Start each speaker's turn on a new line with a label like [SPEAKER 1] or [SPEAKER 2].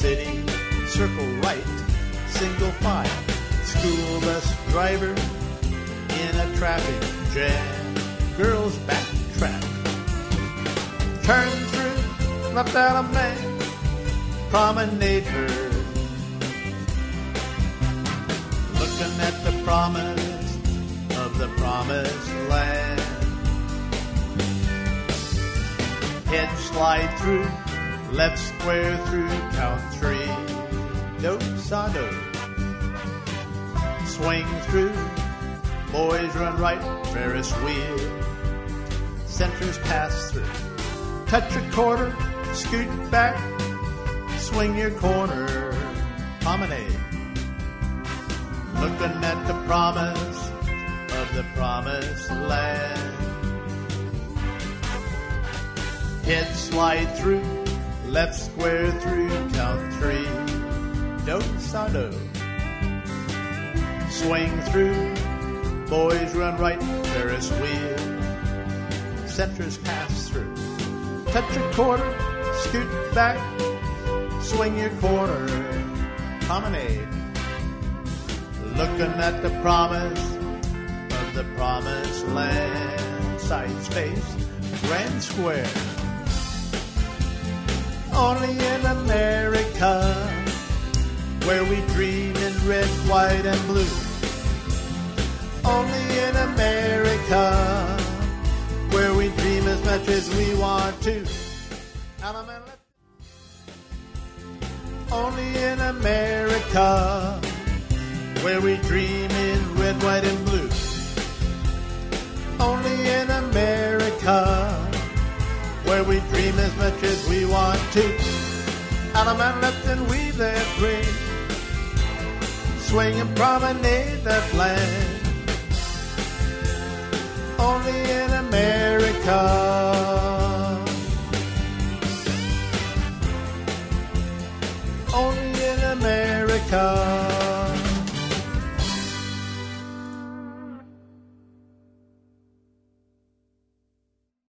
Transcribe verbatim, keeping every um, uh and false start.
[SPEAKER 1] city, circle right, single file. School bus driver in a traffic jam. Girls backtrack. Turn through, left out a man. Promenade her. Looking at the promise of the promised land. Head slide through, left square through, count three. Do, sa, do. Swing through, boys run right, Ferris wheel. Centers pass through. Touch a quarter, scoot back, swing your corner. Promenade. Looking at the promise of the promised land. Head slide through, left square through, count three. Do, sa, do. Swing through, boys run right, Ferris wheel. Centers pass through. Touch a quarter, scoot back, swing your corner. Promenade. Looking at the promise of the promised land. Side space, grand square. Only in America, where we dream in red, white, and blue. Only in America, where we dream as much as we want to. Only in America, where we dream in red, white, and blue. Only in America, where we dream as much as we want to. Adam and left and weave that ring, swing and promenade that land. Only in America. Only in America.